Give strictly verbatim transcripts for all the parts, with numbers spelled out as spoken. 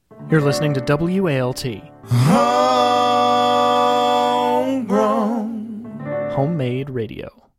You're listening to W A L T. Homegrown. Homemade radio.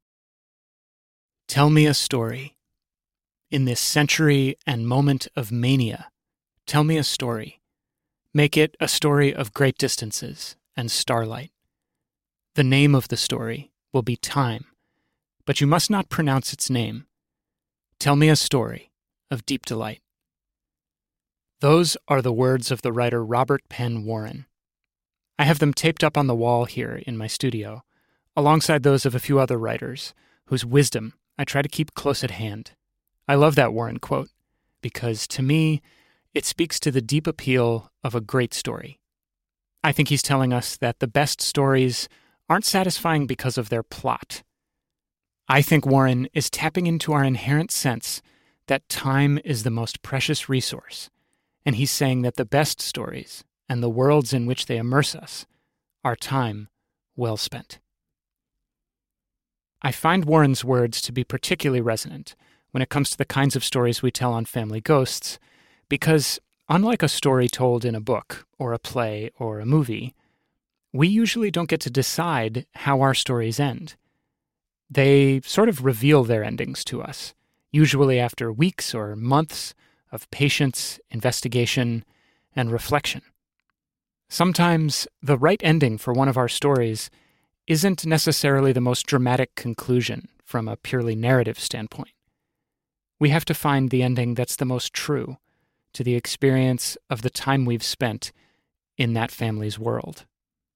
Tell me a story. In this century and moment of mania, tell me a story. Make it a story of great distances and starlight. The name of the story will be Time, but you must not pronounce its name. Tell me a story of deep delight. Those are the words of the writer Robert Penn Warren. I have them taped up on the wall here in my studio, alongside those of a few other writers, whose wisdom I try to keep close at hand. I love that Warren quote, because to me, it speaks to the deep appeal of a great story. I think he's telling us that the best stories aren't satisfying because of their plot. I think Warren is tapping into our inherent sense that time is the most precious resource, and he's saying that the best stories and the worlds in which they immerse us are time well spent. I find Warren's words to be particularly resonant when it comes to the kinds of stories we tell on Family Ghosts, because unlike a story told in a book or a play or a movie, we usually don't get to decide how our stories end. They sort of reveal their endings to us, usually after weeks or months of patience, investigation, and reflection. Sometimes the right ending for one of our stories isn't necessarily the most dramatic conclusion from a purely narrative standpoint. We have to find the ending that's the most true to the experience of the time we've spent in that family's world.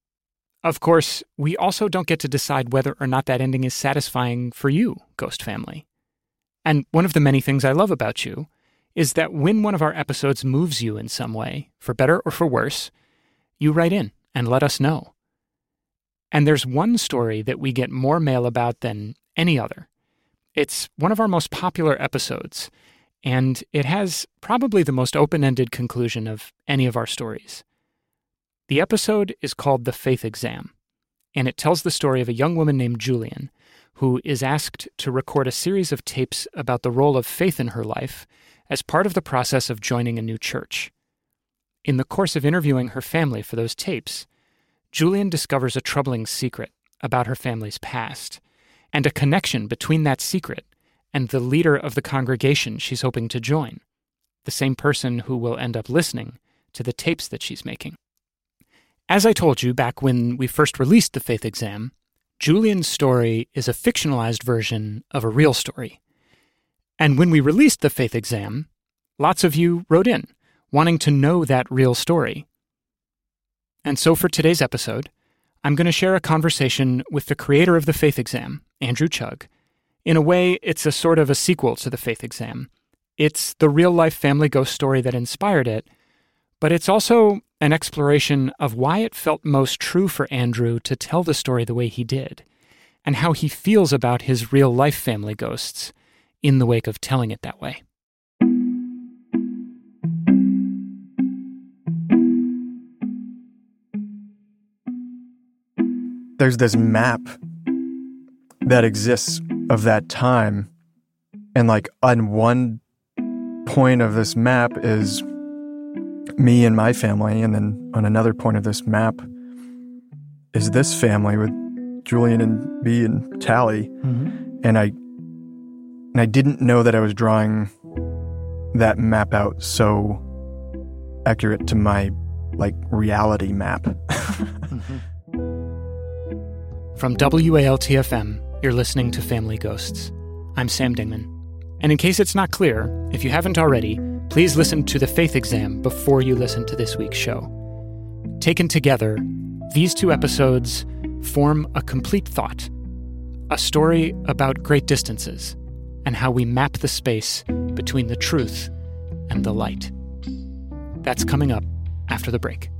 Of course, we also don't get to decide whether or not that ending is satisfying for you, Ghost Family. And one of the many things I love about you is that when one of our episodes moves you in some way, for better or for worse, you write in and let us know. And there's one story that we get more mail about than any other. It's one of our most popular episodes, and it has probably the most open-ended conclusion of any of our stories. The episode is called The Faith Exam, and it tells the story of a young woman named Julian, who is asked to record a series of tapes about the role of faith in her life as part of the process of joining a new church. In the course of interviewing her family for those tapes, Julian discovers a troubling secret about her family's past, and a connection between that secret and the leader of the congregation she's hoping to join, the same person who will end up listening to the tapes that she's making. As I told you back when we first released The Faith Exam, Julian's story is a fictionalized version of a real story. And when we released The Faith Exam, lots of you wrote in, wanting to know that real story. And so for today's episode, I'm going to share a conversation with the creator of The Faith Exam, Andrew Chugg. In a way, it's a sort of a sequel to The Faith Exam. It's the real-life family ghost story that inspired it, but it's also an exploration of why it felt most true for Andrew to tell the story the way he did, and how he feels about his real-life family ghosts in the wake of telling it that way. There's this map that exists of that time, and like on one point of this map is me and my family, and then on another point of this map is this family with Julian and B and Tally. Mm-hmm. And I and I didn't know that I was drawing that map out so accurate to my like reality map. Mm-hmm. From W A L T F M, you're listening to Family Ghosts. I'm Sam Dingman. And in case it's not clear, if you haven't already, please listen to The Faith Exam before you listen to this week's show. Taken together, these two episodes form a complete thought, a story about great distances and how we map the space between the truth and the light. That's coming up after the break.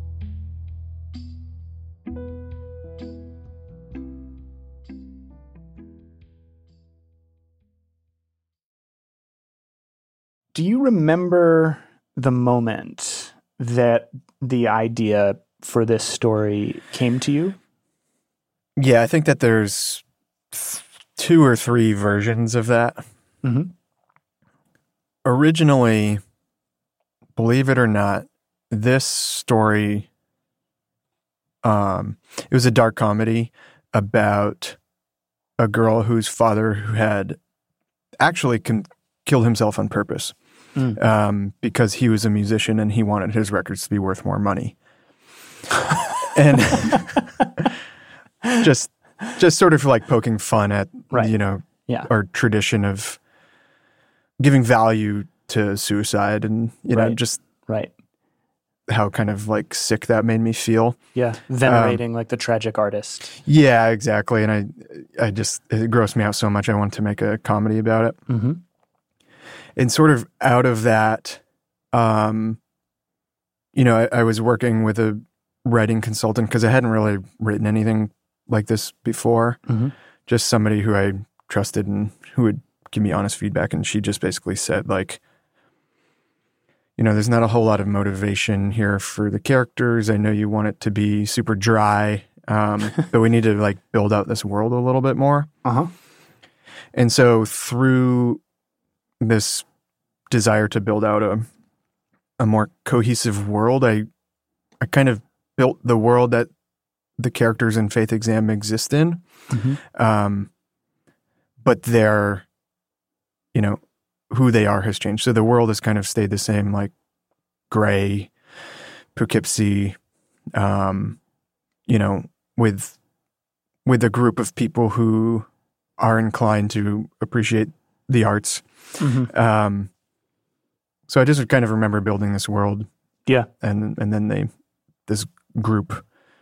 Do you remember the moment that the idea for this story came to you? Yeah, I think that there's th- two or three versions of that. Mm-hmm. Originally, believe it or not, this story, um, it was a dark comedy about a girl whose father who had actually con- killed himself on purpose mm. um, because he was a musician and he wanted his records to be worth more money. And just just sort of like poking fun at, right. you know, yeah. our tradition of giving value to suicide and, you right. know, just right. how kind of like sick that made me feel. Yeah. Venerating um, like the tragic artist. Yeah, exactly. And I, I just, it grossed me out so much. I wanted to make a comedy about it. Mm-hmm. And sort of out of that, um, you know, I, I was working with a writing consultant because I hadn't really written anything like this before. Mm-hmm. Just somebody who I trusted and who would give me honest feedback. And she just basically said, like, you know, there's not a whole lot of motivation here for the characters. I know you want it to be super dry, um, but we need to like build out this world a little bit more. Uh-huh. And so through this desire to build out a a more cohesive world, I I kind of built the world that the characters in Faith Exam exist in. Mm-hmm. Um, but their, you know, who they are has changed. So the world has kind of stayed the same, like gray, Poughkeepsie, um, you know, with with a group of people who are inclined to appreciate the arts. Mm-hmm. Um, so I just kind of remember building this world. Yeah. And and then they, this group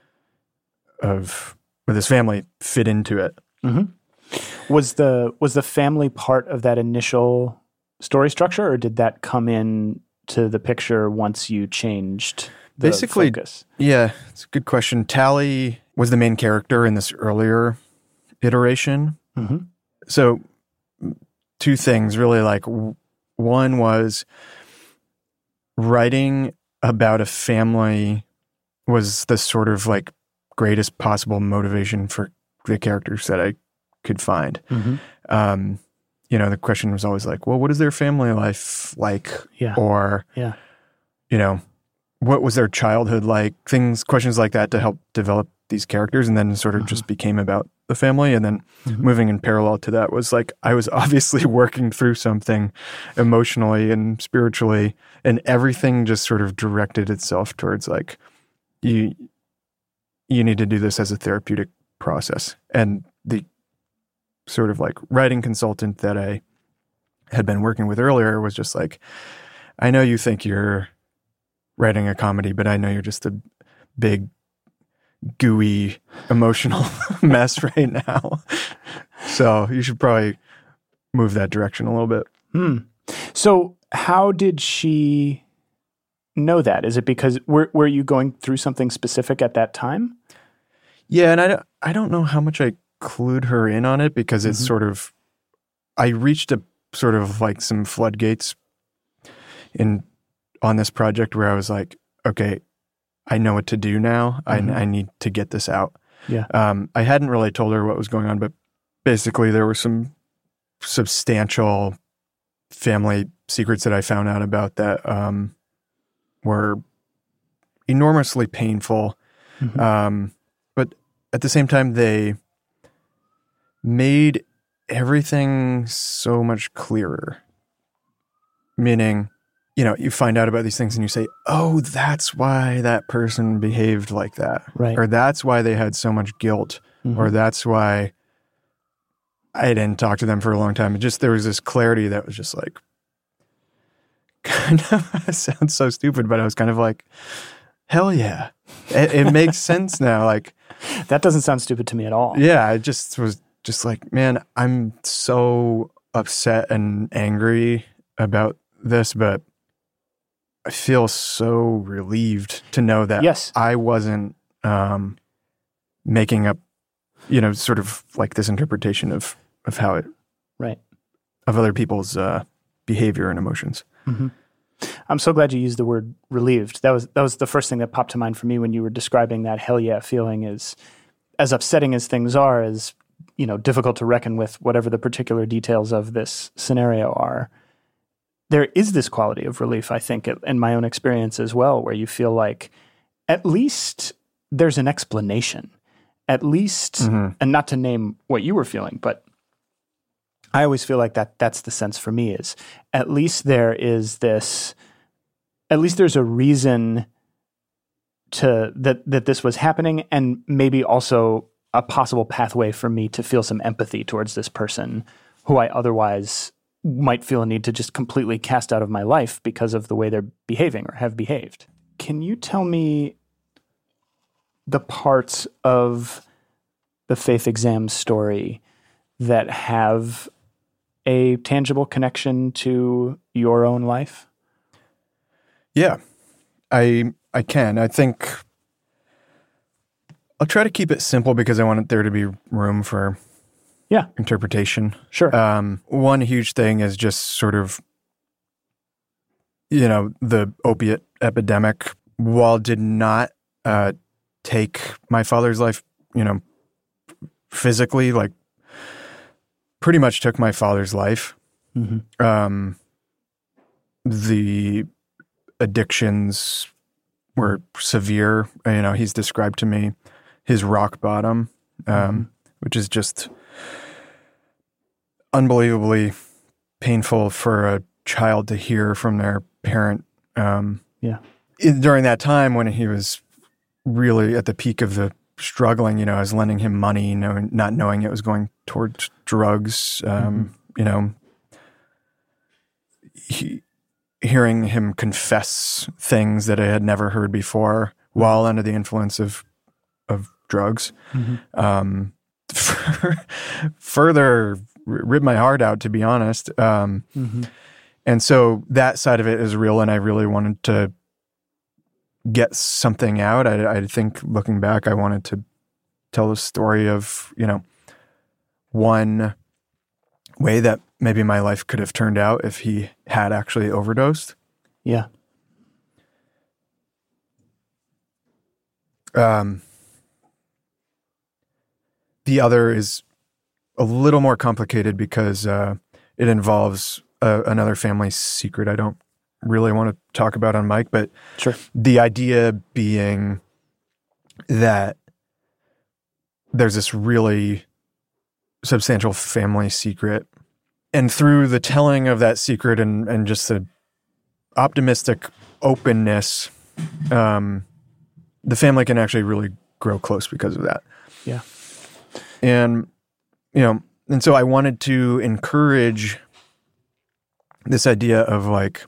of, or this family fit into it. Mm-hmm. Was the was the family part of that initial story structure, or did that come in to the picture once you changed the Basically, focus? Yeah, it's a good question. Tally was the main character in this earlier iteration. Mm-hmm. So two things really, like one was writing about a family was the sort of like greatest possible motivation for the characters that I could find. Mm-hmm. Um, you know, the question was always like, well, what is their family life like? Yeah. Or, yeah. you know, what was their childhood like? Things, questions like that to help develop these characters, and then sort of mm-hmm. just became about the family. And then mm-hmm. moving in parallel to that was like, I was obviously working through something emotionally and spiritually, and everything just sort of directed itself towards like, you, you need to do this as a therapeutic process. And the sort of like writing consultant that I had been working with earlier was just like, I know you think you're writing a comedy, but I know you're just a big, gooey, emotional mess right now. So you should probably move that direction a little bit. Hmm. So how did she know that? Is it because, were, were you going through something specific at that time? Yeah, and I don't, I don't know how much I clued her in on it, because it's mm-hmm. sort of, I reached a sort of like some floodgates in on this project where I was like, okay, I know what to do now. Mm-hmm. I, I need to get this out. Yeah. Um, I hadn't really told her what was going on, but basically there were some substantial family secrets that I found out about that um, were enormously painful. Mm-hmm. Um, but at the same time, they made everything so much clearer. Meaning, you know, you find out about these things and you say, oh, that's why that person behaved like that. Right. Or that's why they had so much guilt. Mm-hmm. Or that's why I didn't talk to them for a long time. It just, there was this clarity that was just like, kind of, it sounds so stupid, but I was kind of like, hell yeah. It, it makes sense now. Like, that doesn't sound stupid to me at all. Yeah, I just was just like, man, I'm so upset and angry about this, but I feel so relieved to know that yes. I wasn't um, making up, you know, sort of like this interpretation of, of how it, right, of other people's uh, behavior and emotions. Mm-hmm. I'm so glad you used the word relieved. That was that was the first thing that popped to mind for me when you were describing that hell yeah feeling. Is as upsetting as things are, as you know, difficult to reckon with whatever the particular details of this scenario are. there is this quality of relief, I think, in my own experience as well, where you feel like at least there's an explanation. At least, mm-hmm. and not to name what you were feeling, but I always feel like that that's the sense for me is at least there is this, at least there's a reason to that that this was happening, and maybe also a possible pathway for me to feel some empathy towards this person who I otherwise might feel a need to just completely cast out of my life because of the way they're behaving or have behaved. Can you tell me the parts of the Faith Exam story that have a tangible connection to your own life? Yeah, I I can. I think I'll try to keep it simple because I want there to be room for yeah interpretation. Sure. Um, one huge thing is just sort of, you know, the opiate epidemic, while did not uh, take my father's life, you know, physically, like pretty much took my father's life. Mm-hmm. Um, the addictions were severe. You know, he's described to me his rock bottom, um, mm-hmm. which is just unbelievably painful for a child to hear from their parent. Um, yeah. In, during that time when he was really at the peak of the struggling, you know, I was lending him money, you know, not knowing it was going towards drugs, um, mm-hmm. you know, he, hearing him confess things that I had never heard before while under the influence of of drugs, mm-hmm. um, further ripped my heart out, to be honest. Um, mm-hmm. And so that side of it is real, and I really wanted to get something out. I, I think looking back, I wanted to tell the story of, you know, one way that maybe my life could have turned out if he had actually overdosed. Yeah. Um, the other is a little more complicated because uh, it involves uh, another family secret I don't really want to talk about on mic, but sure. The idea being that there's this really substantial family secret, and through the telling of that secret and, and just the optimistic openness, um, the family can actually really grow close because of that. Yeah. And, you know, and so I wanted to encourage this idea of like,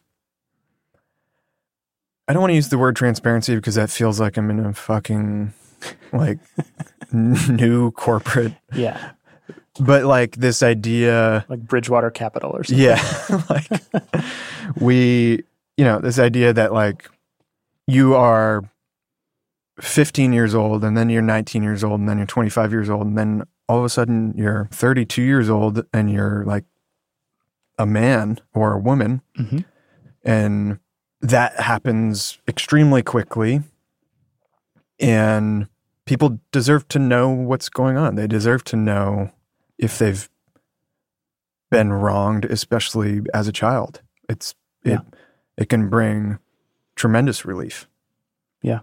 I don't want to use the word transparency because that feels like I'm in a fucking like new corporate. Yeah. But like this idea. Like Bridgewater Capital or something. Yeah. Like we, you know, this idea that like you are fifteen years old and then you're nineteen years old and then you're twenty-five years old and then all of a sudden you're thirty-two years old and you're like a man or a woman. Mm-hmm. And that happens extremely quickly, and people deserve to know what's going on. They deserve to know if they've been wronged, especially as a child. It's it yeah. it can bring tremendous relief. Yeah.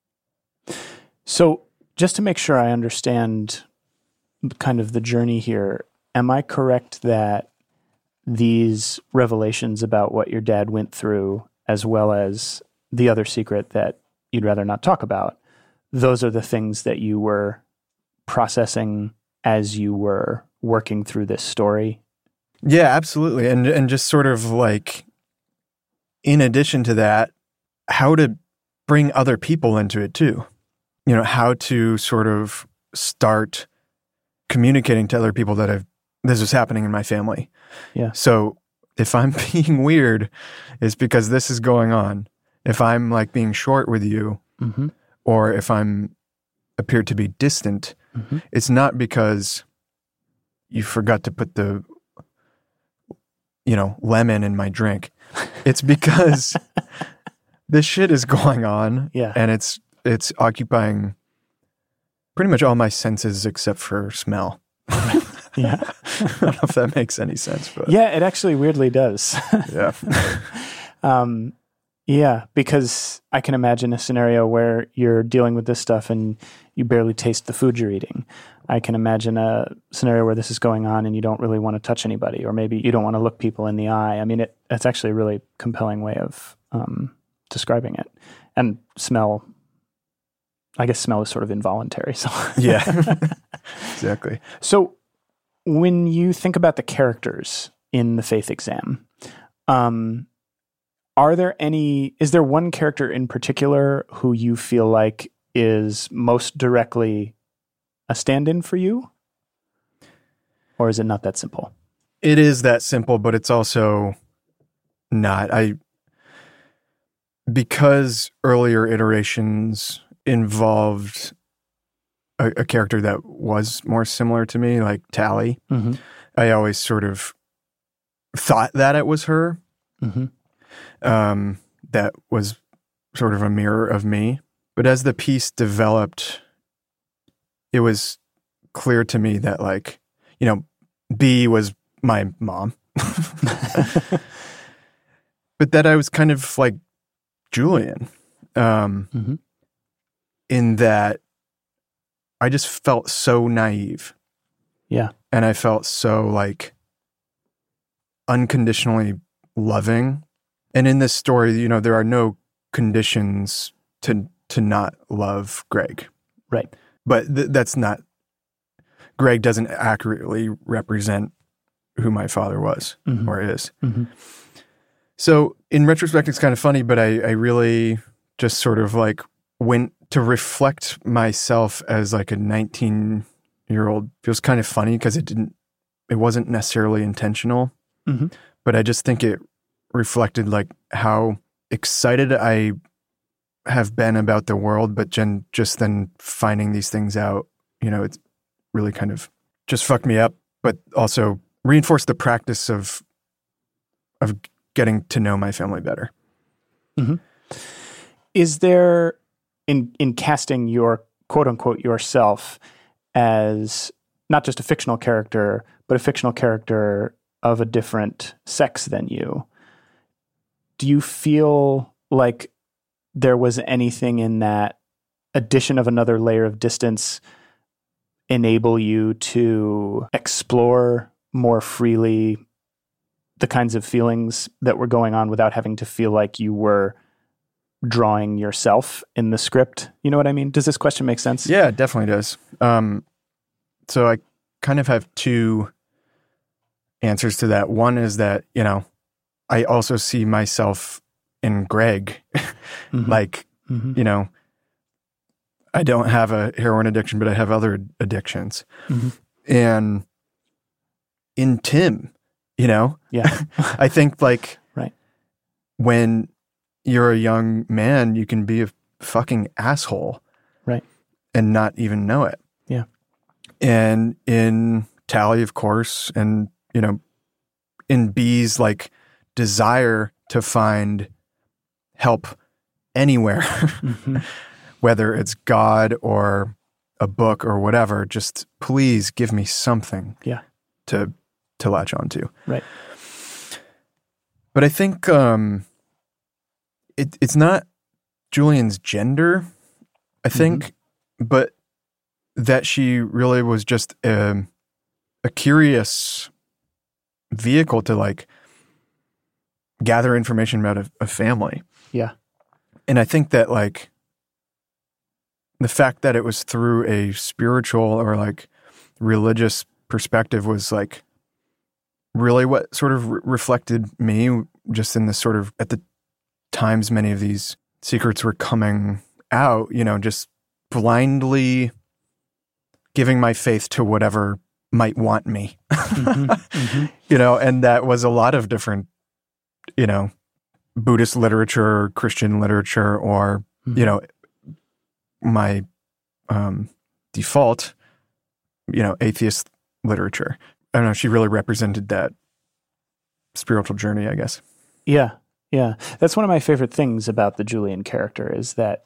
So just to make sure I understand kind of the journey here, am I correct that these revelations about what your dad went through, as well as the other secret that you'd rather not talk about, those are the things that you were processing as you were working through this story? Yeah, absolutely. And and just sort of like, in addition to that, how to bring other people into it too. You know, how to sort of start communicating to other people that have, this is happening in my family. Yeah. So if I'm being weird, it's because this is going on. If I'm like being short with you, mm-hmm. or if I'm appear to be distant, mm-hmm. it's not because you forgot to put the, you know, lemon in my drink. It's because this shit is going on, yeah. and it's it's occupying pretty much all my senses except for smell. Yeah. I don't know if that makes any sense, but yeah, it actually weirdly does. yeah. um, yeah, because I can imagine a scenario where you're dealing with this stuff and you barely taste the food you're eating. I can imagine a scenario where this is going on and you don't really want to touch anybody, or maybe you don't want to look people in the eye. I mean, it, it's actually a really compelling way of um, describing it. And smell, I guess smell is sort of involuntary. So yeah, exactly. So when you think about the characters in the faith exam, um, are there any, is there one character in particular who you feel like is most directly a stand-in for you? Or is it not that simple? It is that simple, but it's also not. I, because earlier iterations involved a, a character that was more similar to me, like Tally, Mm-hmm. I always sort of thought that it was her. Mm-hmm. Um, that was sort of a mirror of me. But as the piece developed, it was clear to me that, like, you know, B was my mom. But that I was kind of like Julian, um, Mm-hmm. in that I just felt so naive. Yeah. And I felt so, like, unconditionally loving. And in this story, you know, there are no conditions to to not love Greg. Right. But th- that's not, Greg doesn't accurately represent who my father was Mm-hmm. or is. Mm-hmm. So in retrospect, it's kind of funny, but I, I really just sort of like went to reflect myself as like a nineteen year old. Feels kind of funny because it didn't, it wasn't necessarily intentional, Mm-hmm. but I just think it reflected like how excited I have been about the world, but Jen just then finding these things out, you know, it's really kind of just fucked me up, but also reinforced the practice of of getting to know my family better. Mm-hmm. Is there, in in casting your quote unquote yourself as not just a fictional character, but a fictional character of a different sex than you, do you feel like there was anything in that addition of another layer of distance enable you to explore more freely the kinds of feelings that were going on without having to feel like you were drawing yourself in the script? You know what I mean? Does this question make sense? Yeah, it definitely does. Um, so I kind of have two answers to that. One is that, you know, I also see myself in Greg. Mm-hmm. Like, Mm-hmm. you know, I don't have a heroin addiction, but I have other addictions. Mm-hmm. And in Tim, you know, Yeah. I think like Right. when you're a young man, you can be a fucking asshole. Right. And not even know it. Yeah. And in Tally, of course, and, you know, in B's like desire to find help anywhere, Mm-hmm. whether it's God or a book or whatever, just please give me something Yeah. to to latch onto. Right. But I think um, it, it's not Julian's gender, I think, mm-hmm. but that she really was just a, a curious vehicle to like gather information about a, a family. Yeah. And I think that like the fact that it was through a spiritual or like religious perspective was like really what sort of re- reflected me just in this sort of, at the times many of these secrets were coming out, you know, just blindly giving my faith to whatever might want me, Mm-hmm. Mm-hmm. you know, and that was a lot of different, you know, Buddhist literature, Christian literature, or, Mm-hmm. you know, my um, default, you know, atheist literature. I don't know, she really represented that spiritual journey, I guess. Yeah. Yeah. That's one of my favorite things about the Julian character is that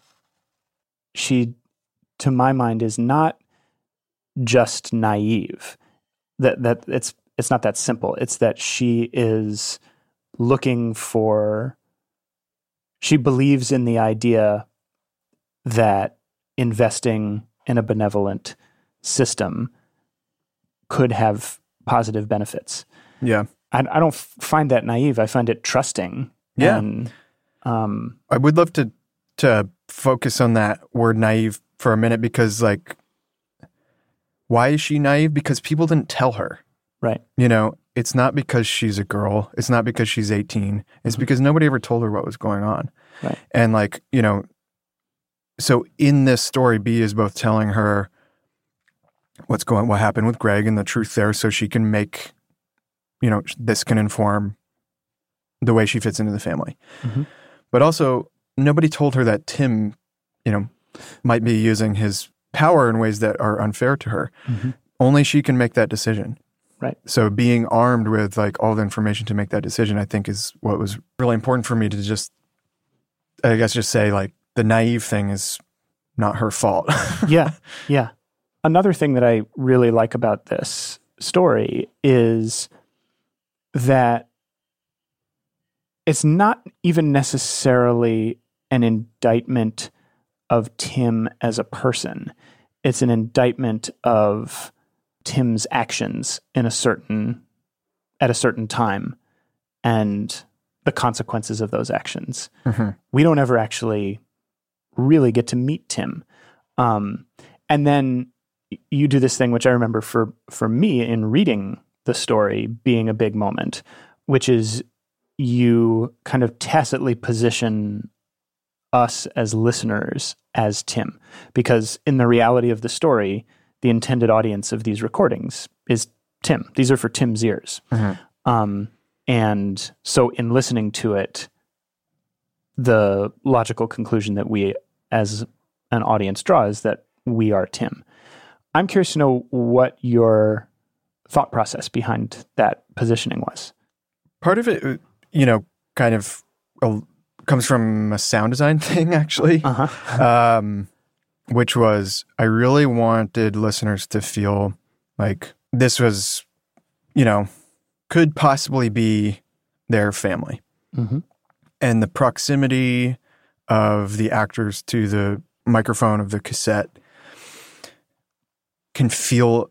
she, to my mind, is not just naive. that that it's it's not that simple. It's that she is looking for, she believes in the idea that investing in a benevolent system could have positive benefits. Yeah. I, I don't f- find that naive. I find it trusting. Yeah. And, um, I would love to to focus on that word naive for a minute, because like, why is she naive? Because people didn't tell her. Right. You know, it's not because she's a girl. It's not because she's eighteen. It's mm-hmm. because nobody ever told her what was going on. Right. And like, you know, so in this story, B is both telling her what's going, what happened with Greg and the truth there, so she can make, you know, this can inform the way she fits into the family. Mm-hmm. But also, nobody told her that Tim, you know, might be using his power in ways that are unfair to her. Mm-hmm. Only she can make that decision. Right. So being armed with like all the information to make that decision, I think, is what was really important for me to just, I guess, just say like the naive thing is not her fault. Yeah. Yeah. Another thing that I really like about this story is that it's not even necessarily an indictment of Tim as a person. It's an indictment of Tim's actions in a certain, at a certain time, and the consequences of those actions. Mm-hmm. We don't ever actually really get to meet Tim. Um, and then you do this thing, which I remember for, for me in reading the story being a big moment, which is you kind of tacitly position us as listeners as Tim. Because in the reality of the story, the intended audience of these recordings is Tim. These are for Tim's ears. Mm-hmm. Um, and so in listening to it, the logical conclusion that we as an audience draw is that we are Tim. I'm curious to know what your thought process behind that positioning was. Part of it, you know, kind of uh, comes from a sound design thing, actually, uh-huh. um, which was I really wanted listeners to feel like this was, you know, could possibly be their family. Mm-hmm. And the proximity of the actors to the microphone of the cassette can feel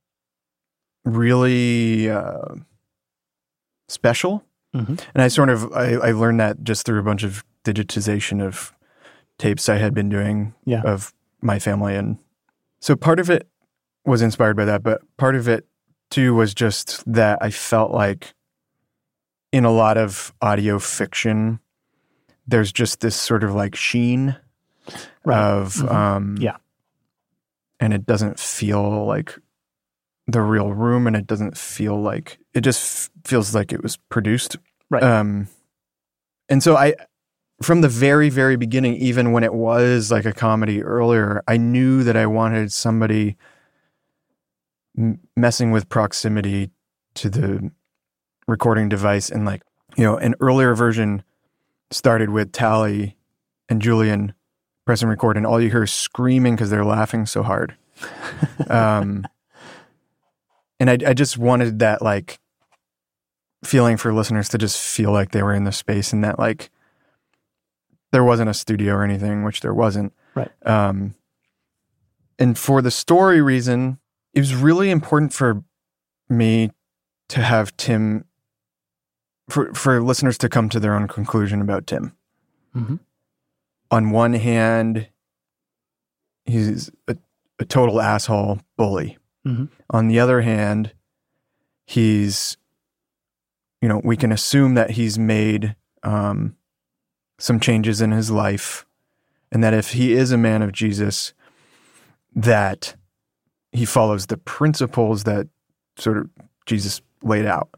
really uh, special. Mm-hmm. And I sort of, I, I learned that just through a bunch of digitization of tapes I had been doing yeah. of my family. And so part of it was inspired by that, but part of it too was just that I felt like in a lot of audio fiction, there's just this sort of like sheen right. of, mm-hmm. um, yeah. and it doesn't feel like the real room, and it doesn't feel like, it just f- feels like it was produced. Right. Um, and so I, from the very, very beginning, even when it was like a comedy earlier, I knew that I wanted somebody m- messing with proximity to the recording device. And like, you know, an earlier version started with Tally and Julian press and record, and all you hear is screaming because they're laughing so hard. um, and I, I just wanted that like feeling for listeners to just feel like they were in the space, and that like there wasn't a studio or anything, which there wasn't. Right. Um, and for the story reason, it was really important for me to have Tim, for for listeners to come to their own conclusion about Tim. Mm-hmm. On one hand, he's a, a total asshole bully. Mm-hmm. On the other hand, he's, you know, we can assume that he's made um, some changes in his life, and that if he is a man of Jesus, that he follows the principles that sort of Jesus laid out.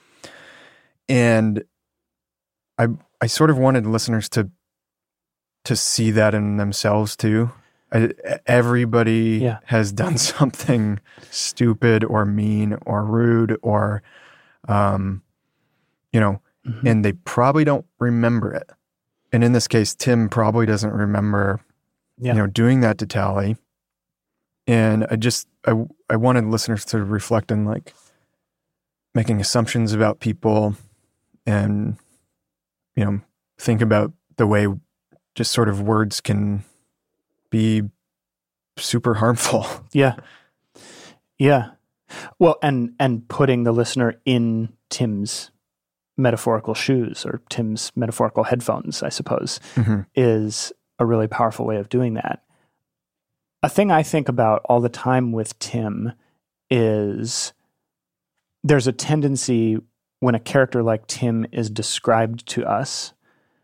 And I I sort of wanted listeners to to see that in themselves too. I, everybody yeah. has done something stupid or mean or rude or, um, you know, mm-hmm. and they probably don't remember it. And in this case, Tim probably doesn't remember, yeah. you know, doing that to Tally. And I just, I, I wanted listeners to reflect on like making assumptions about people and, you know, think about the way just sort of words can be super harmful. Yeah. Yeah. Well, and, and putting the listener in Tim's metaphorical shoes or Tim's metaphorical headphones, I suppose, mm-hmm. is a really powerful way of doing that. A thing I think about all the time with Tim is there's a tendency when a character like Tim is described to us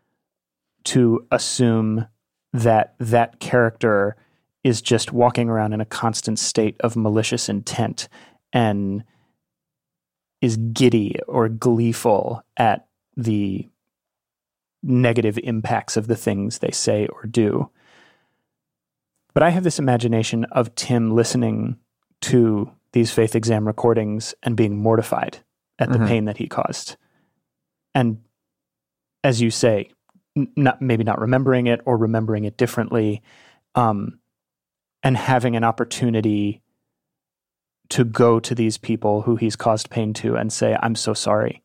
to assume that that character is just walking around in a constant state of malicious intent and is giddy or gleeful at the negative impacts of the things they say or do. But I have this imagination of Tim listening to these faith exam recordings and being mortified at the mm-hmm. pain that he caused. And as you say, n- not maybe not remembering it or remembering it differently, um, and having an opportunity to go to these people who he's caused pain to and say, I'm so sorry.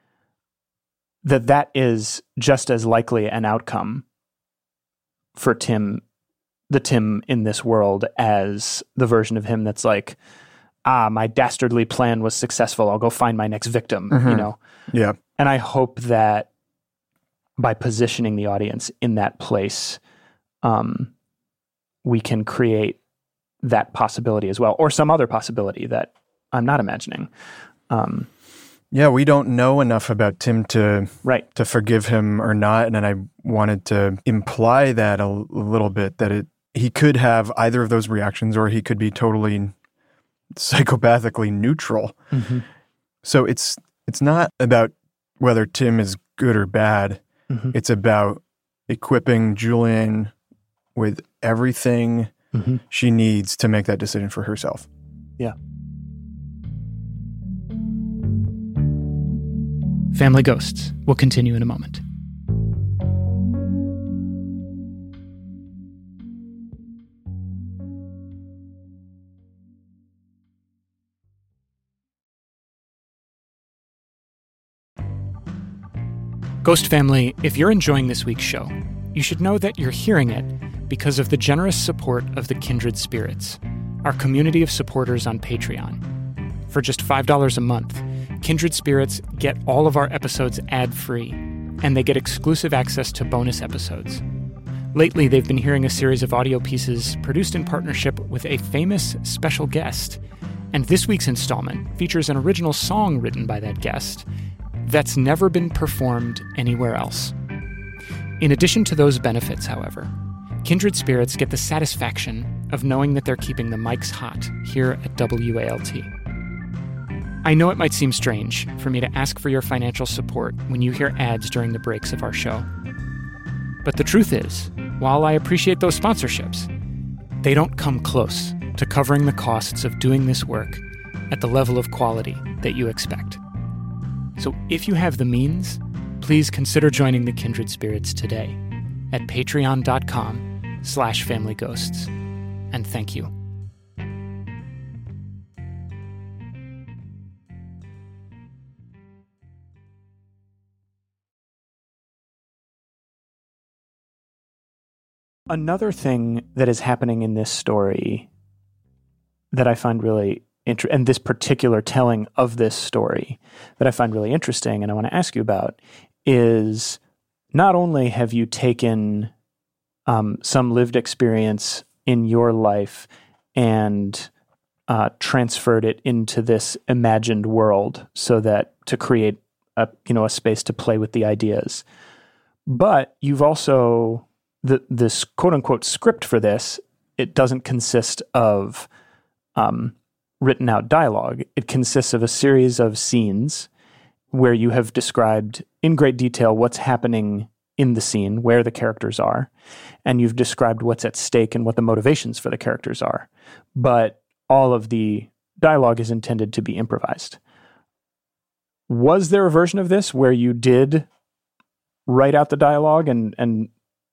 That that is just as likely an outcome for Tim, the Tim in this world, as the version of him that's like, ah, my dastardly plan was successful. I'll go find my next victim, mm-hmm. you know? Yeah. And I hope that by positioning the audience in that place, um, we can create that possibility as well, or some other possibility that I'm not imagining. Um, yeah, we don't know enough about Tim to right. to forgive him or not, and then I wanted to imply that a, a little bit, that it he could have either of those reactions, or he could be totally psychopathically neutral. Mm-hmm. So it's it's not about whether Tim is good or bad. Mm-hmm. It's about equipping Julian with everything mm-hmm. she needs to make that decision for herself. Yeah. Family Ghosts will continue in a moment. Ghost family, if you're enjoying this week's show, you should know that you're hearing it because of the generous support of the Kindred Spirits, our community of supporters on Patreon. For just five dollars a month, Kindred Spirits get all of our episodes ad-free, and they get exclusive access to bonus episodes. Lately, they've been hearing a series of audio pieces produced in partnership with a famous special guest, and this week's installment features an original song written by that guest that's never been performed anywhere else. In addition to those benefits, however, Kindred Spirits get the satisfaction of knowing that they're keeping the mics hot here at W A L T. I know it might seem strange for me to ask for your financial support when you hear ads during the breaks of our show. But the truth is, while I appreciate those sponsorships, they don't come close to covering the costs of doing this work at the level of quality that you expect. So if you have the means, please consider joining the Kindred Spirits today at patreon.com slash familyghosts. And thank you. Another thing that is happening in this story that I find really Inter- and this particular telling of this story that I find really interesting and I want to ask you about is not only have you taken um, some lived experience in your life and uh, transferred it into this imagined world so that to create a you know a space to play with the ideas, but you've also the this quote unquote script for this, it doesn't consist of um, written out dialogue. It consists of a series of scenes where you have described in great detail what's happening in the scene, where the characters are, and you've described what's at stake and what the motivations for the characters are. But all of the dialogue is intended to be improvised. Was there a version of this where you did write out the dialogue and, and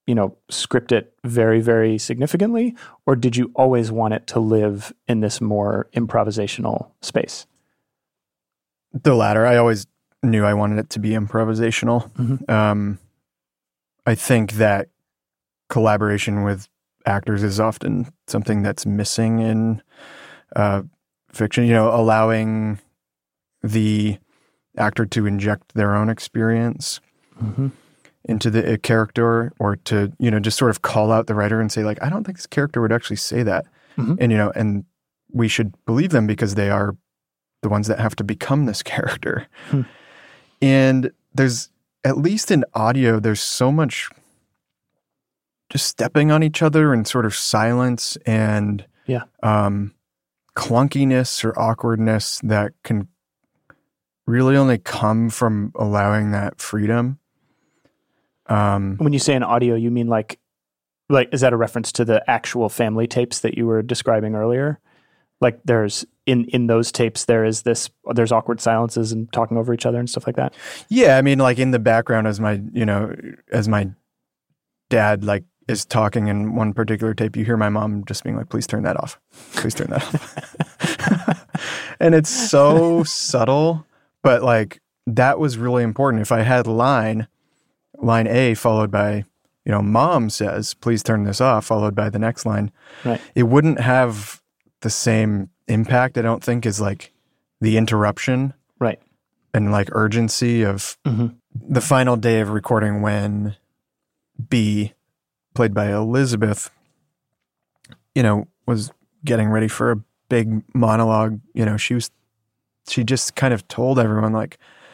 you know, script it very, very significantly? Or did you always want it to live in this more improvisational space? The latter. I always knew I wanted it to be improvisational. Mm-hmm. Um, I think that collaboration with actors is often something that's missing in uh, fiction, you know, allowing the actor to inject their own experience mm-hmm. into the a character, or to, you know, just sort of call out the writer and say, like, I don't think this character would actually say that. Mm-hmm. And, you know, and we should believe them because they are the ones that have to become this character. Hmm. And there's, at least in audio, there's so much just stepping on each other and sort of silence and yeah. um, clunkiness or awkwardness that can really only come from allowing that freedom. Um, when you say in audio, you mean like, like, is that a reference to the actual family tapes that you were describing earlier? Like there's, in, in those tapes, there is this, there's awkward silences and talking over each other and stuff like that? Yeah, I mean, like in the background as my, you know, as my dad, like, is talking in one particular tape, you hear my mom just being like, please turn that off. Please turn that off. And it's so subtle, but like that was really important. If I had line, line A followed by, you know, mom says, please turn this off, followed by the next line, right. It wouldn't have the same impact, I don't think, as like the interruption. Right. And like urgency of mm-hmm. the final day of recording when B, played by Elizabeth, you know, was getting ready for a big monologue. You know, she was, she just kind of told everyone, like,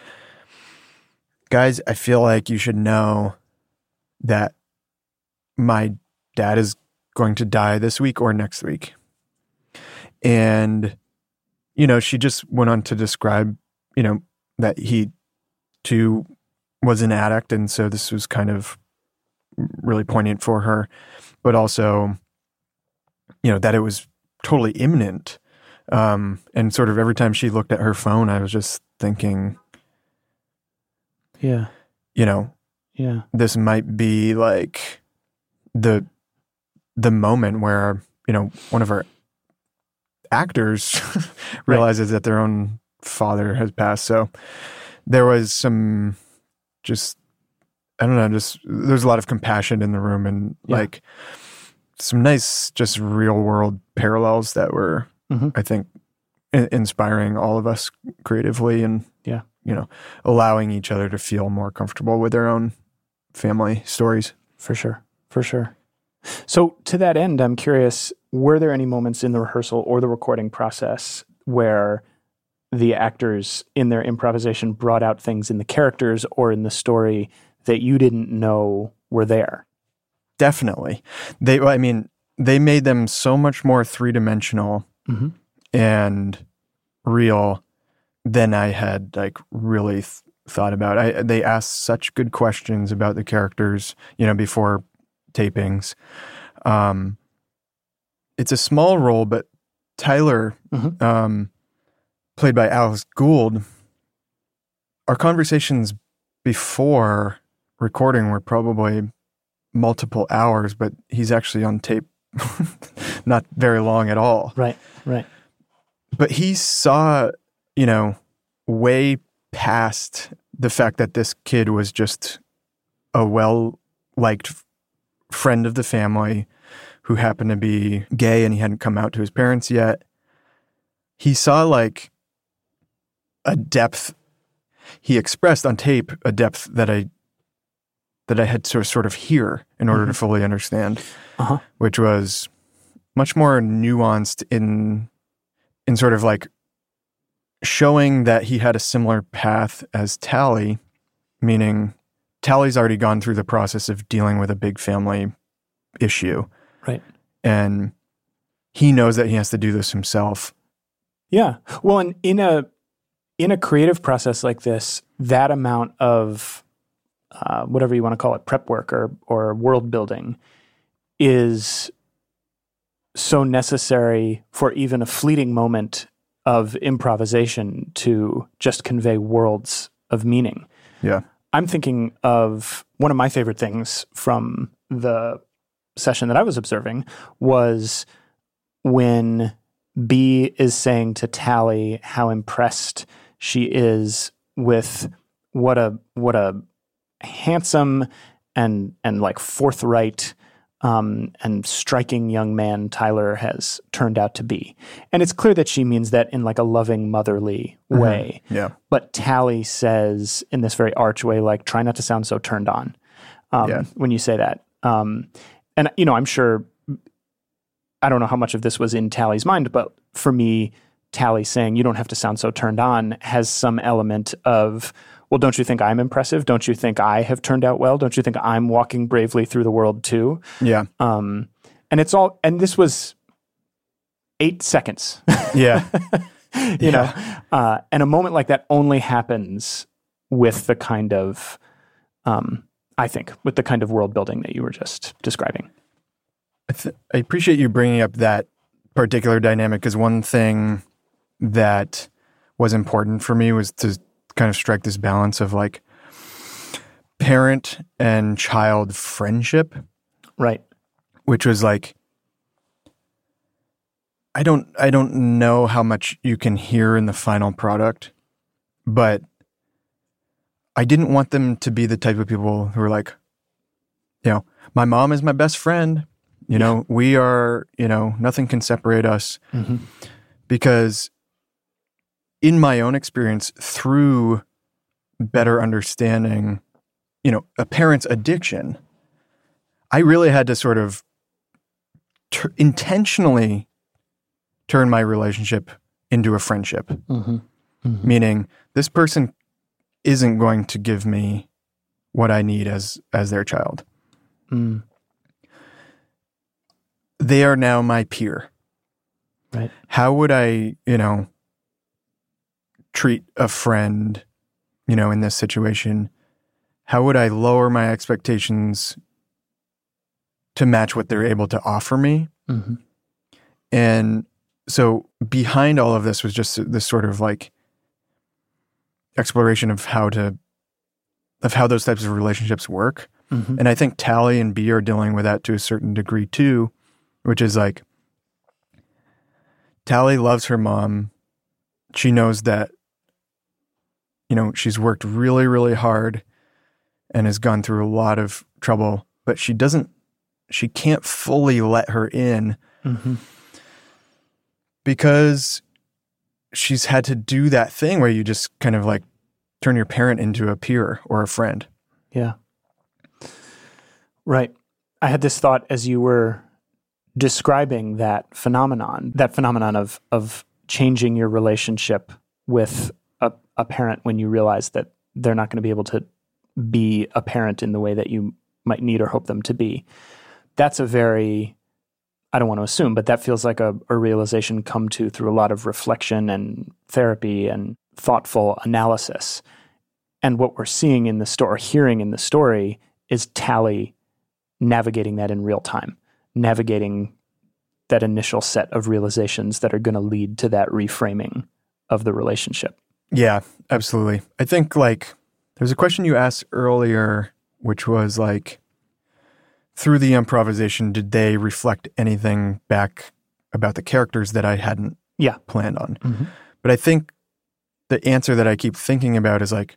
guys, I feel like you should know that my dad is going to die this week or next week. And, you know, she just went on to describe, you know, that he too was an addict. And so this was kind of really poignant for her, but also, you know, that it was totally imminent. Um, and sort of every time she looked at her phone, I was just thinking, yeah, you know, yeah, this might be like the, the moment where, you know, one of our actors realizes right. that their own father has passed. So there was some just, I don't know, just there's a lot of compassion in the room and yeah. like some nice, just real world parallels that were, mm-hmm. I think, in- inspiring all of us creatively and, yeah, you know, allowing each other to feel more comfortable with their own family stories. For sure. For sure. So to that end, I'm curious, were there any moments in the rehearsal or the recording process where the actors in their improvisation brought out things in the characters or in the story that you didn't know were there? Definitely. They, I mean, they made them so much more three-dimensional mm-hmm. and real than I had like really th- thought about. I, they asked such good questions about the characters, you know, before tapings. Um, it's a small role, but Tyler, mm-hmm. um, played by Alex Gould, our conversations before recording were probably multiple hours, but he's actually on tape not very long at all. Right, right. But he saw, you know, way past the fact that this kid was just a well-liked f- friend of the family who happened to be gay and he hadn't come out to his parents yet. He saw like a depth, he expressed on tape a depth that I that I had to sort of hear in order mm-hmm. to fully understand, uh-huh. which was much more nuanced in in sort of like showing that he had a similar path as Tally, meaning Tally's already gone through the process of dealing with a big family issue. Right. And he knows that he has to do this himself. Yeah. Well, and in a in a creative process like this, that amount of uh, whatever you want to call it, prep work or or world building is so necessary for even a fleeting moment of improvisation to just convey worlds of meaning. Yeah. I'm thinking of one of my favorite things from the session that I was observing was when B is saying to Tally how impressed she is with what a what a handsome and and like forthright um, and striking young man Tyler has turned out to be. And it's clear that she means that in like a loving, motherly way. Mm-hmm. Yeah. But Tally says in this very arch way, like, try not to sound so turned on um, yeah. when you say that. Um, and, you know, I'm sure, I don't know how much of this was in Tally's mind, but for me, Tally saying, you don't have to sound so turned on, has some element of, well, don't you think I'm impressive? Don't you think I have turned out well? Don't you think I'm walking bravely through the world too? Yeah. Um, and it's all, and this was eight seconds. Yeah. you yeah. know, uh, and a moment like that only happens with the kind of, um, I think, with the kind of world building that you were just describing. I, th- I appreciate you bringing up that particular dynamic, because one thing that was important for me was to kind of strike this balance of like parent and child friendship. Right. Which was like, I don't, I don't know how much you can hear in the final product, but I didn't want them to be the type of people who are like, you know, my mom is my best friend. You know, yeah. we are, you know, nothing can separate us. Mm-hmm. Because in my own experience, through better understanding, you know, a parent's addiction, I really had to sort of ter- intentionally turn my relationship into a friendship. Mm-hmm. Mm-hmm. Meaning, this person isn't going to give me what I need as as their child. Mm. They are now my peer. Right. How would I, you know, treat a friend, you know, in this situation? How would I lower my expectations to match what they're able to offer me? Mm-hmm. And so behind all of this was just this sort of like exploration of how to, of how those types of relationships work. Mm-hmm. And I think Tally and B are dealing with that to a certain degree too, which is like, Tally loves her mom. She knows that, you know, she's worked really, really hard and has gone through a lot of trouble, but she doesn't, she can't fully let her in mm-hmm. because she's had to do that thing where you just kind of like turn your parent into a peer or a friend. Yeah. Right. I had this thought as you were describing that phenomenon, that phenomenon of of changing your relationship with a, a parent when you realize that they're not going to be able to be a parent in the way that you might need or hope them to be. That's a very, I don't want to assume, but that feels like a, a realization come to through a lot of reflection and therapy and thoughtful analysis. And what we're seeing in the story, hearing in the story, is Tally navigating that in real time. Navigating that initial set of realizations that are going to lead to that reframing of the relationship. Yeah, absolutely. I think like there's a question you asked earlier, which was like, through the improvisation, did they reflect anything back about the characters that I hadn't yeah. planned on? Mm-hmm. But I think the answer that I keep thinking about is like,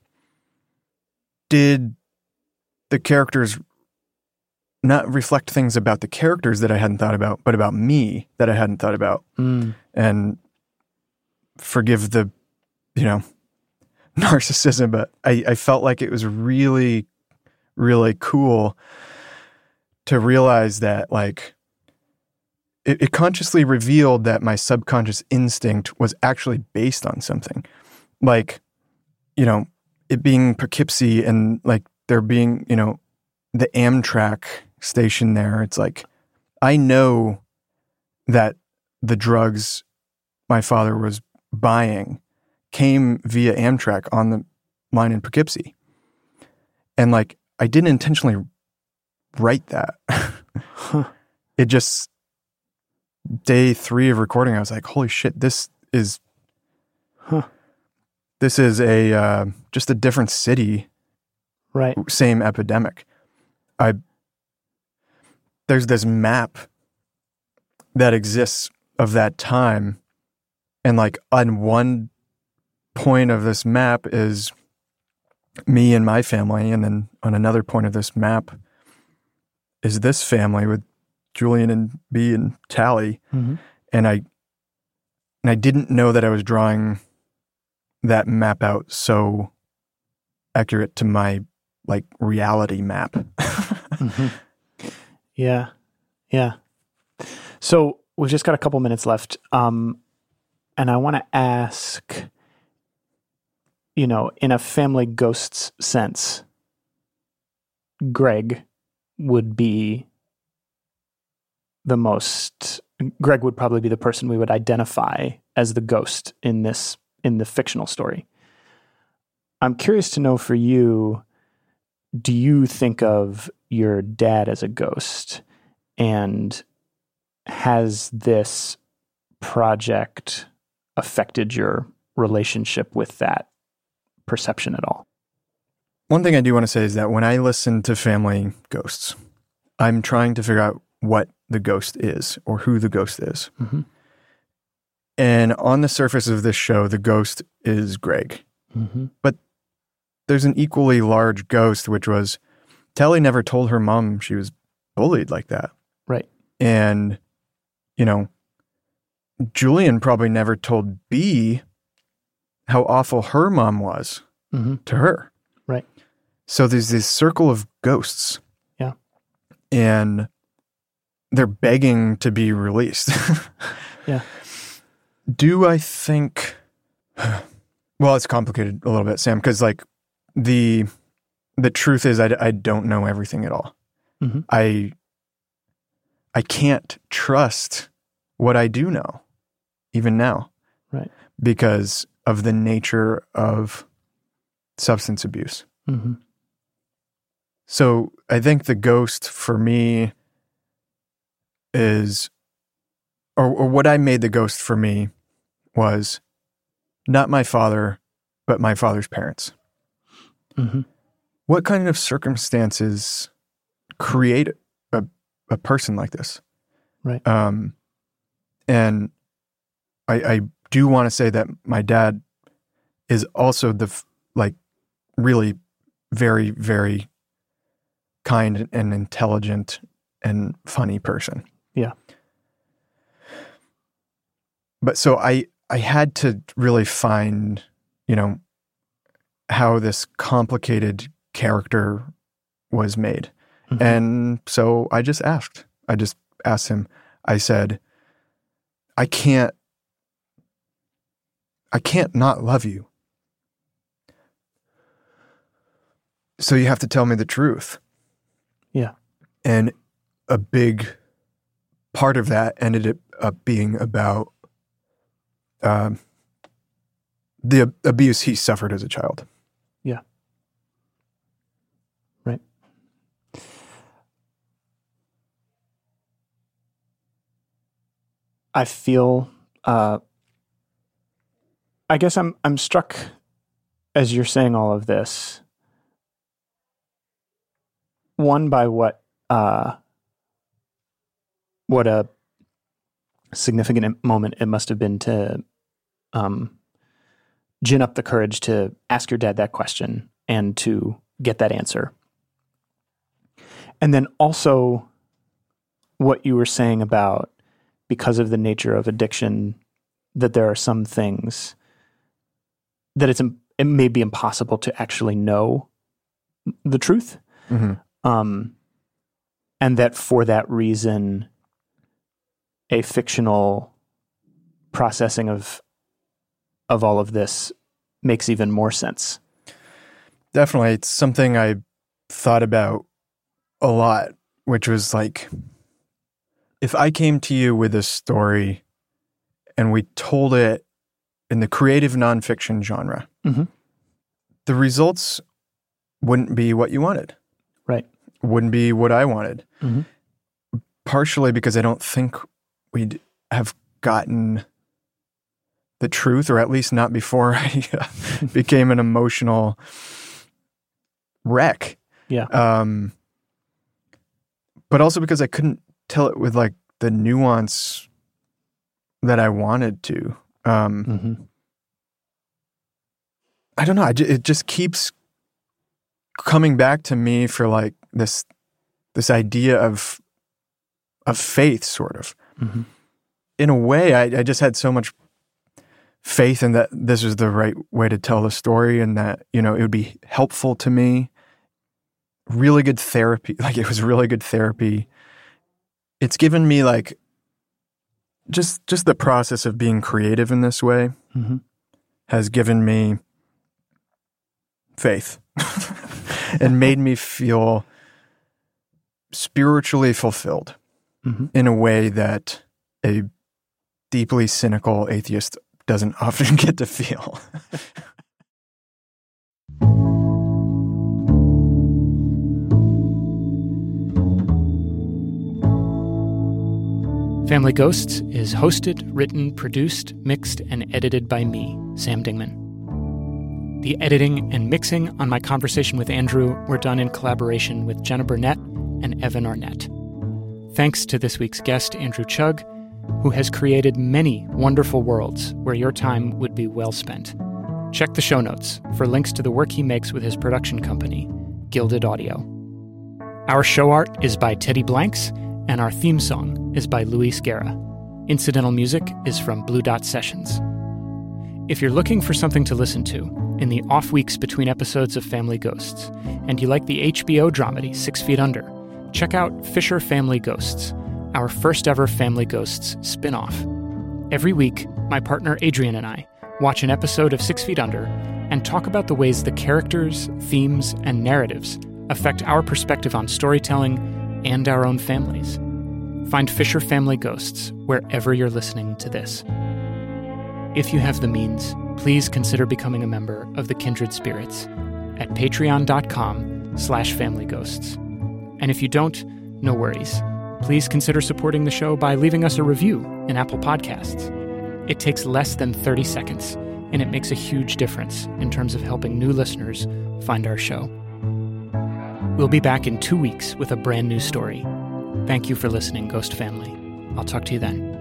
did the characters not reflect things about the characters that I hadn't thought about, but about me that I hadn't thought about? Mm. And forgive the, you know, narcissism, but I, I felt like it was really, really cool to realize that like it, it consciously revealed that my subconscious instinct was actually based on something. Like, you know, it being Poughkeepsie and like there being, you know, the Amtrak station there. It's like, I know that the drugs my father was buying came via Amtrak on the line in Poughkeepsie. And like, I didn't intentionally write that. Huh. It just, day three of recording, I was like, holy shit, this is, huh. this is a, uh, just a different city. Right. Same epidemic. I, there's this map that exists of that time. And like on one point of this map is me and my family. And then on another point of this map is this family with Julian and B and Tally. Mm-hmm. And I, and I didn't know that I was drawing that map out so accurate to my like reality map. mm-hmm. Yeah. Yeah. So we've just got a couple minutes left. Um, and I want to ask, you know, in a family ghosts sense, Greg would be the most, Greg would probably be the person we would identify as the ghost in this, in the fictional story. I'm curious to know for you, do you think of your dad as a ghost? And has this project affected your relationship with that perception at all? One thing I do want to say is that when I listen to family ghosts, I'm trying to figure out what the ghost is or who the ghost is. Mm-hmm. And on the surface of this show, the ghost is Greg. Mm-hmm. But there's an equally large ghost, which was Tally never told her mom she was bullied like that. Right. And, you know, Julian probably never told B how awful her mom was mm-hmm. to her. Right. So there's this circle of ghosts. Yeah. And they're begging to be released. Yeah. Do I think... Well, it's complicated a little bit, Sam, because like the the truth is I, I don't know everything at all. Mm-hmm. I I can't trust what I do know, even now. Right. Because of the nature of substance abuse. Mm-hmm. So I think the ghost for me is, or, or what I made the ghost for me was not my father, but my father's parents. Mm-hmm. What kind of circumstances create a, a person like this? Right. Um, and I, I do want to say that my dad is also the, like, really very, very kind and intelligent and funny person. Yeah. But so I, I had to really find, you know, how this complicated character was made. Mm-hmm. And so I just asked. I just asked him. I said, I can't, I can't not love you. So you have to tell me the truth. Yeah. And a big part of that ended up being about um, the abuse he suffered as a child. Yeah. Right. I feel, uh, I guess I'm, I'm struck as you're saying all of this, one, by what, uh, what a significant moment it must have been to um, gin up the courage to ask your dad that question and to get that answer. And then also what you were saying about, because of the nature of addiction, that there are some things that it's it may be impossible to actually know the truth. Mm-hmm. Um, and that for that reason, a fictional processing of of all of this makes even more sense. Definitely. It's something I thought about a lot, which was like, if I came to you with a story and we told it in the creative nonfiction genre, mm-hmm. the results wouldn't be what you wanted. Right. Wouldn't be what I wanted. Mm-hmm. Partially because I don't think we'd have gotten the truth, or at least not before I became an emotional wreck. Yeah. Um, but also because I couldn't tell it with like the nuance that I wanted to. Um, mm-hmm. I don't know. I, it just keeps coming back to me for like this this idea of of faith, sort of. Mm-hmm. In a way, I, I just had so much faith in that this was the right way to tell the story, and that, you know, it would be helpful to me. Really good therapy. Like, it was really good therapy. It's given me like just just the process of being creative in this way mm-hmm. has given me faith and made me feel spiritually fulfilled mm-hmm. in a way that a deeply cynical atheist doesn't often get to feel. Family Ghosts is hosted, written, produced, mixed, and edited by me, Sam Dingman. The editing and mixing on my conversation with Andrew were done in collaboration with Jenna Burnett and Evan Arnett. Thanks to this week's guest, Andrew Chugg, who has created many wonderful worlds where your time would be well spent. Check the show notes for links to the work he makes with his production company, Gilded Audio. Our show art is by Teddy Blanks, and our theme song is by Luis Guerra. Incidental music is from Blue Dot Sessions. If you're looking for something to listen to in the off weeks between episodes of Family Ghosts, and you like the H B O dramedy Six Feet Under, check out Fisher Family Ghosts, our first ever Family Ghosts spin-off. Every week, my partner Adrian and I watch an episode of Six Feet Under and talk about the ways the characters, themes, and narratives affect our perspective on storytelling and our own families. Find Fisher Family Ghosts wherever you're listening to this. If you have the means, please consider becoming a member of the Kindred Spirits at patreon.com slash familyghosts. And if you don't, no worries. Please consider supporting the show by leaving us a review in Apple Podcasts. It takes less than thirty seconds, and it makes a huge difference in terms of helping new listeners find our show. We'll be back in two weeks with a brand new story. Thank you for listening, Ghost Family. I'll talk to you then.